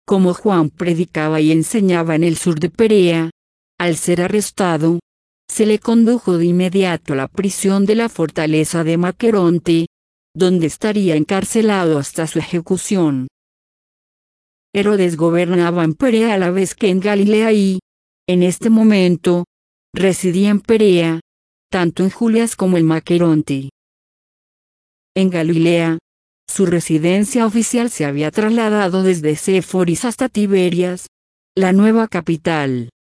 como Juan predicaba y enseñaba en el sur de Perea, al ser arrestado, se le condujo de inmediato a la prisión de la fortaleza de Maqueronte, donde estaría encarcelado hasta su ejecución. Herodes gobernaba en Perea a la vez que en Galilea y, en este momento, residía en Perea, tanto en Julias como en Maqueronte. En Galilea, su residencia oficial se había trasladado desde Séforis hasta Tiberias, la nueva capital.